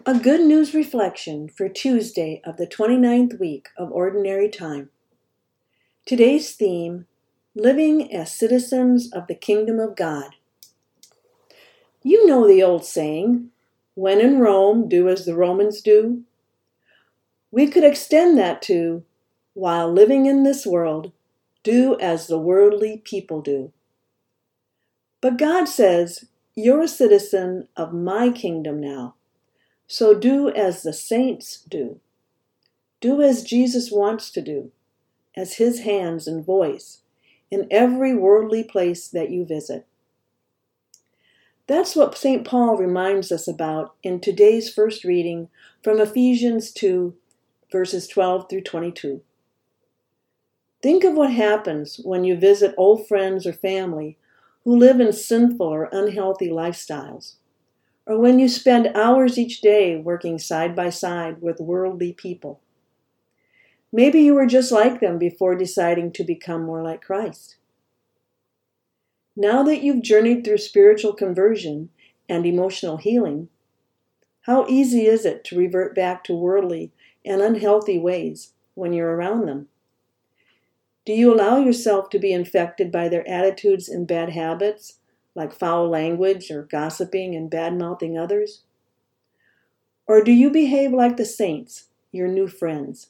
A good news reflection for Tuesday of the 29th week of Ordinary Time. Today's theme, Living as Citizens of the Kingdom of God. You know the old saying, when in Rome, do as the Romans do. We could extend that to, while living in this world, do as the worldly people do. But God says, you're a citizen of my kingdom now. So do as the saints do. Do as Jesus wants to do, as his hands and voice, in every worldly place that you visit. That's what St. Paul reminds us about in today's first reading from Ephesians 2, verses 12 through 22. Think of what happens when you visit old friends or family who live in sinful or unhealthy lifestyles, or when you spend hours each day working side by side with worldly people. Maybe you were just like them before deciding to become more like Christ. Now that you've journeyed through spiritual conversion and emotional healing, how easy is it to revert back to worldly and unhealthy ways when you're around them? Do you allow yourself to be infected by their attitudes and bad habits, like foul language or gossiping and bad-mouthing others? Or do you behave like the saints, your new friends?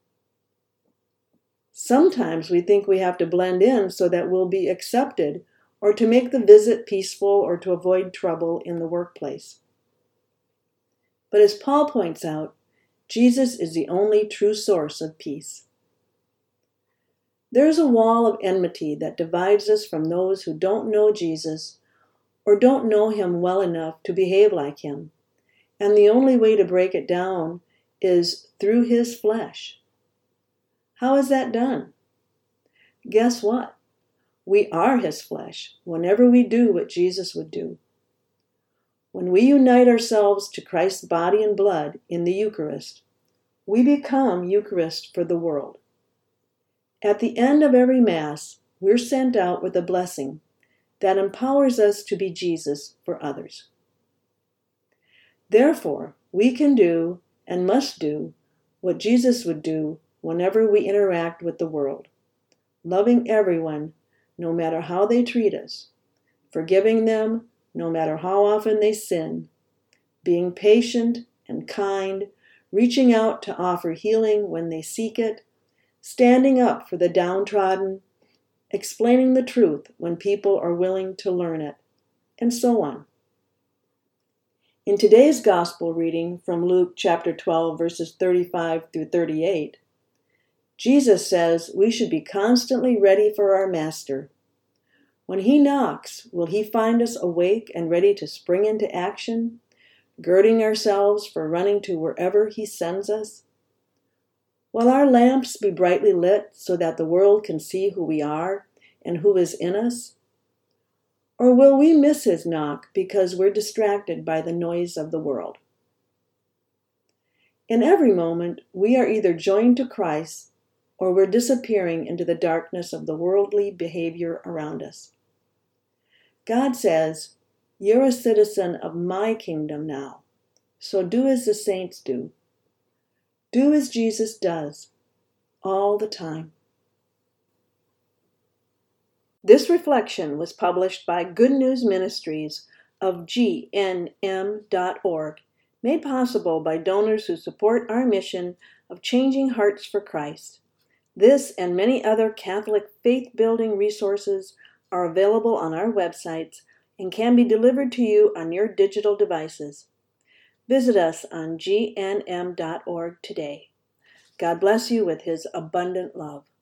Sometimes we think we have to blend in so that we'll be accepted, or to make the visit peaceful, or to avoid trouble in the workplace. But as Paul points out, Jesus is the only true source of peace. There's a wall of enmity that divides us from those who don't know Jesus or don't know him well enough to behave like him. And the only way to break it down is through his flesh. How is that done? Guess what? We are his flesh whenever we do what Jesus would do. When we unite ourselves to Christ's body and blood in the Eucharist, we become Eucharist for the world. At the end of every Mass, we're sent out with a blessing that empowers us to be Jesus for others. Therefore, we can do and must do what Jesus would do whenever we interact with the world, loving everyone no matter how they treat us, forgiving them no matter how often they sin, being patient and kind, reaching out to offer healing when they seek it, standing up for the downtrodden, explaining the truth when people are willing to learn it, and so on. In today's Gospel reading from Luke chapter 12, verses 35 through 38, Jesus says we should be constantly ready for our Master. When he knocks, will he find us awake and ready to spring into action, girding ourselves for running to wherever he sends us? Will our lamps be brightly lit so that the world can see who we are and who is in us? Or will we miss his knock because we're distracted by the noise of the world? In every moment, we are either joined to Christ or we're disappearing into the darkness of the worldly behavior around us. God says, you're a citizen of my kingdom now, so do as the saints do. Do as Jesus does, all the time. This reflection was published by Good News Ministries of GNM.org, made possible by donors who support our mission of changing hearts for Christ. This and many other Catholic faith-building resources are available on our websites and can be delivered to you on your digital devices. Visit us on gnm.org today. God bless you with his abundant love.